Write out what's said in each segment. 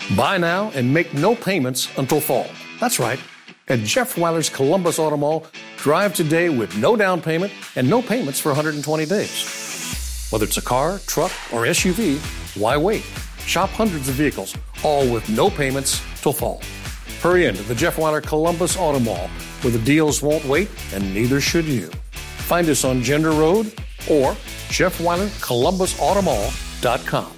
Buy now and make no payments until fall. That's right. At Jeff Weiler's Columbus Auto Mall, drive today with no down payment and no payments for 120 days. Whether it's a car, truck, or SUV, why wait? Shop hundreds of vehicles, all with no payments till fall. Hurry into the Jeff Weiler Columbus Auto Mall, where the deals won't wait, and neither should you. Find us on Gender Road or JeffWeilerColumbusAutomall.com.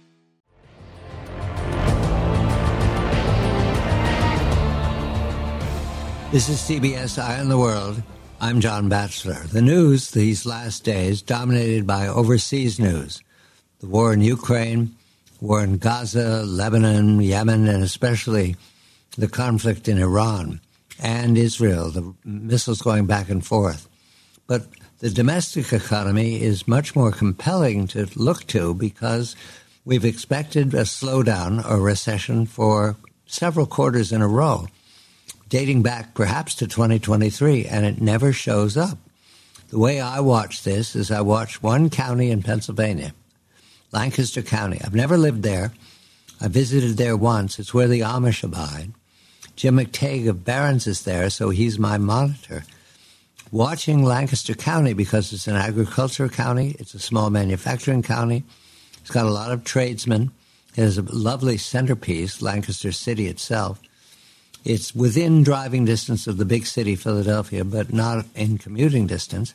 This is CBS Eye on the World. I'm John Batchelor. The news these last days dominated by overseas news. The war in Ukraine, war in Gaza, Lebanon, Yemen, and especially the conflict in Iran and Israel, the missiles going back and forth. But the domestic economy is much more compelling to look to because we've expected a slowdown or recession for several quarters in a row, dating back perhaps to 2023, and it never shows up. The way I watch this is I watch one county in Pennsylvania, Lancaster County. I've never lived there. I visited there once. It's where the Amish abide. Jim McTague of Barron's is there, so he's my monitor. Watching Lancaster County, because it's an agriculture county, it's a small manufacturing county, it's got a lot of tradesmen, it has a lovely centerpiece, Lancaster City itself. It's within driving distance of the big city, Philadelphia, but not in commuting distance.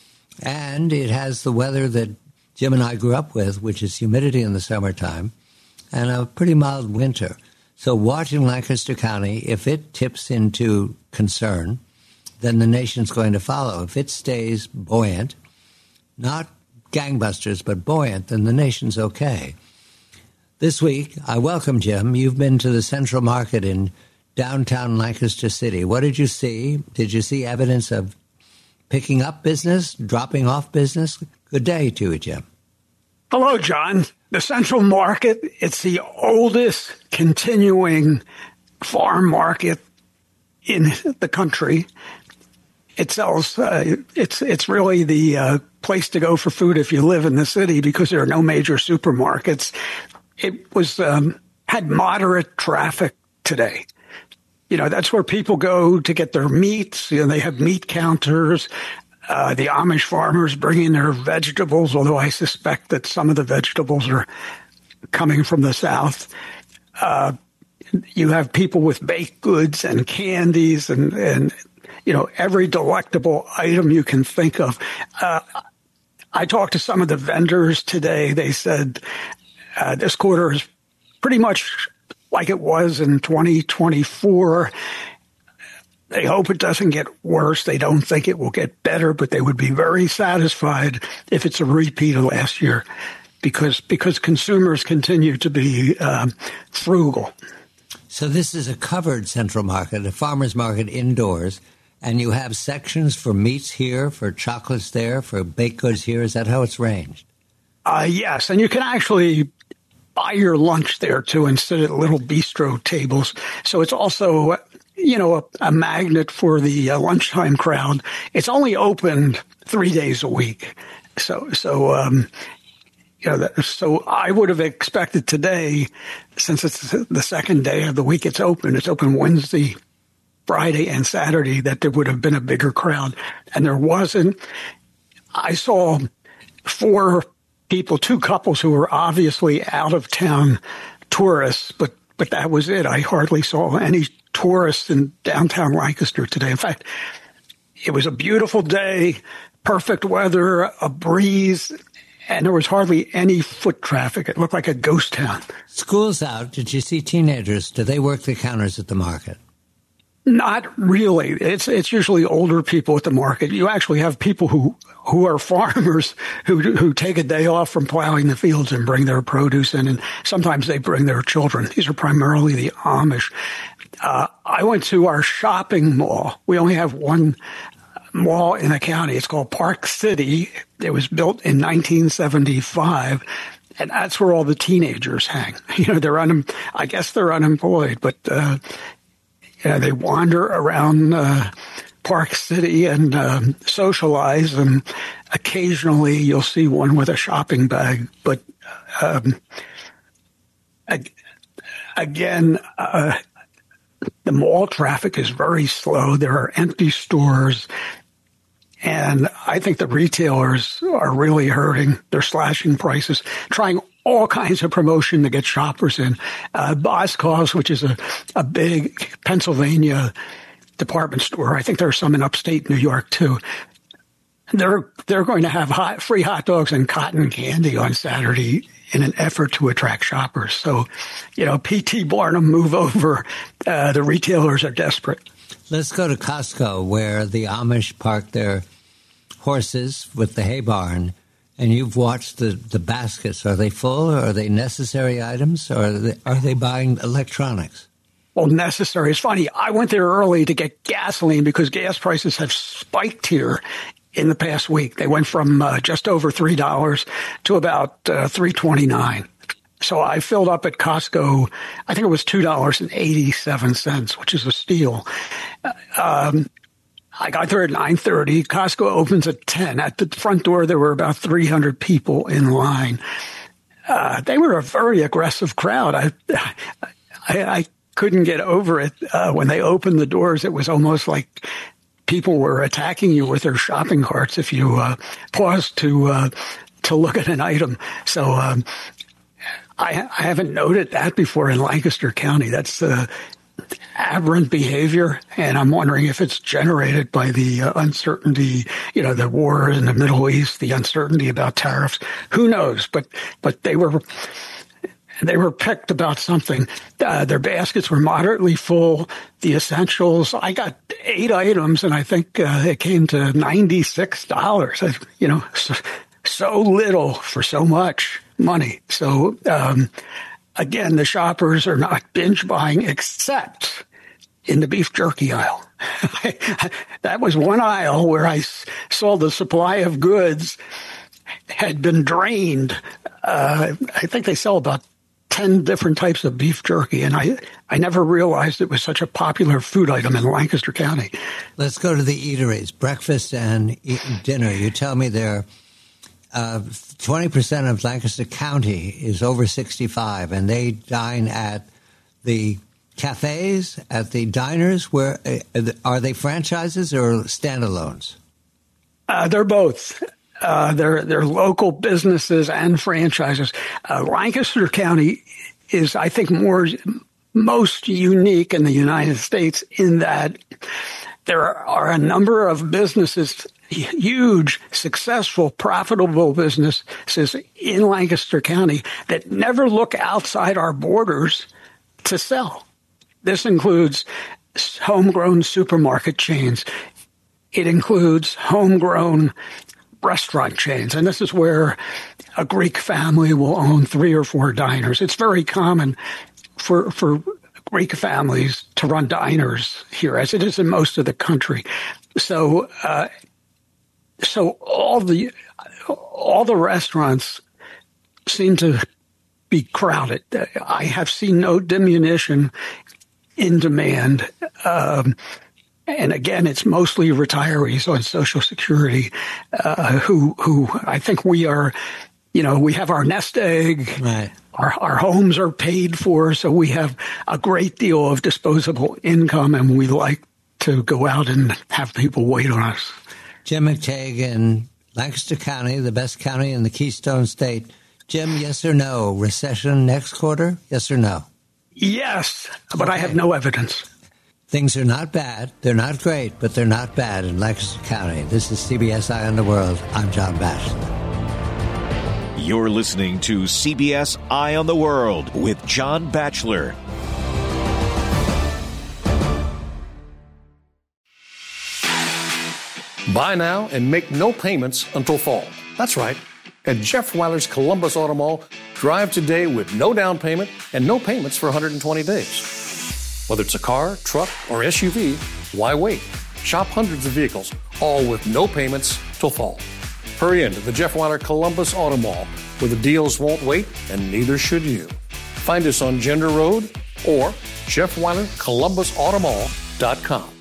And it has the weather that Jim and I grew up with, which is humidity in the summertime and a pretty mild winter. So watching Lancaster County, if it tips into concern, then the nation's going to follow. If it stays buoyant, not gangbusters, but buoyant, then the nation's okay. This week, I welcome Jim. You've been to the Central Market in downtown Lancaster City. What did you see? Did you see evidence of picking up business, dropping off business? Good day to you, Jim. Hello, John. The Central Market, it's the oldest continuing farm market in the country. It sells, it's really the place to go for food if you live in the city because there are no major supermarkets. It was, had moderate traffic today. You know, that's where people go to get their meats. You know, they have meat counters. The Amish farmers bring in their vegetables, although I suspect that some of the vegetables are coming from the South. You have people with baked goods and candies and you know, every delectable item you can think of. I talked to some of the vendors today. They said this quarter is pretty much like it was in 2024. They hope it doesn't get worse. They don't think it will get better, but they would be very satisfied if it's a repeat of last year because consumers continue to be frugal. So this is a covered Central Market, a farmer's market indoors, and you have sections for meats here, for chocolates there, for baked goods here. Is that how it's ranged? Yes, and you can actually buy your lunch there, too, instead of little bistro tables. So it's also, you know, a magnet for the lunchtime crowd. It's only open 3 days a week. So I would have expected today, since it's the second day of the week it's open Wednesday, Friday, and Saturday, that there would have been a bigger crowd. And there wasn't. I saw 4 people, 2 couples who were obviously out-of-town tourists, but that was it. I hardly saw any tourists in downtown Lancaster today. In fact, it was a beautiful day, perfect weather, a breeze, and there was hardly any foot traffic. It looked like a ghost town. School's out. Did you see teenagers? Do they work the counters at the market? Not really. It's usually older people at the market. You actually have people who are farmers who take a day off from plowing the fields and bring their produce in, and sometimes they bring their children. These are primarily the Amish. I went to our shopping mall. We only have one mall in the county. It's called Park City. It was built in 1975. And that's where all the teenagers hang. You know, I guess they're unemployed, but they wander around Park City and socialize, and occasionally you'll see one with a shopping bag. But again, the mall traffic is very slow. There are empty stores. And I think the retailers are really hurting. They're slashing prices, trying all kinds of promotion to get shoppers in. Boscov's, which is a big Pennsylvania department store. I think there are some in upstate New York too. They're going to have free hot dogs and cotton candy on Saturday in an effort to attract shoppers. So, P.T. Barnum, move over. The retailers are desperate. Let's go to Costco, where the Amish park their horses with the hay barn, and you've watched the baskets. Are they full, or are they necessary items, or are they buying electronics? Well, necessary. It's funny. I went there early to get gasoline because gas prices have spiked here in the past week. They went from just over $3 to about $3.29. So I filled up at Costco. I think it was $2.87, which is a steal. I got there at 9:30. Costco opens at 10. At the front door, there were about 300 people in line. They were a very aggressive crowd. I couldn't get over it. When they opened the doors, it was almost like people were attacking you with their shopping carts if you paused to look at an item. So I haven't noted that before in Lancaster County. That's aberrant behavior, and I'm wondering if it's generated by the uncertainty, the war in the Middle East, the uncertainty about tariffs. Who knows? But they were picked about something. Their baskets were moderately full. The essentials, I got 8 items, and I think it came to $96. So little for so much money. So, again, the shoppers are not binge buying except in the beef jerky aisle. That was one aisle where I saw the supply of goods had been drained. I think they sell about 10 different types of beef jerky, and I never realized it was such a popular food item in Lancaster County. Let's go to the eateries, breakfast and dinner. You tell me there 20% of Lancaster County is over 65, and they dine at the cafes, at the diners. Where are they franchises or standalones? They're both. They're local businesses and franchises. Lancaster County is, I think, most unique in the United States in that there are a number of businesses, huge, successful, profitable businesses in Lancaster County that never look outside our borders to sell. This includes homegrown supermarket chains. It includes homegrown restaurant chains. And this is where a Greek family will own 3 or 4 diners. It's very common for Greek families to run diners here, as it is in most of the country. So all the restaurants seem to be crowded. I have seen no diminution in demand. And again, it's mostly retirees on Social Security who I think we are, we have our nest egg. Right. Our homes are paid for, so we have a great deal of disposable income, and we like to go out and have people wait on us. Jim McTague in Lancaster County, the best county in the Keystone State. Jim, yes or no? Recession next quarter? Yes or no? Yes, but I have no evidence. Things are not bad. They're not great, but they're not bad in Lancaster County. This is CBS Eye on the World. I'm John Batchelor. You're listening to CBS Eye on the World with John Batchelor. Buy now and make no payments until fall. That's right. At Jeff Weiler's Columbus Auto Mall, drive today with no down payment and no payments for 120 days. Whether it's a car, truck, or SUV, why wait? Shop hundreds of vehicles, all with no payments till fall. Hurry into the Jeff Weiler Columbus Auto Mall, where the deals won't wait, and neither should you. Find us on Gender Road or JeffWeilerColumbusAutomall.com.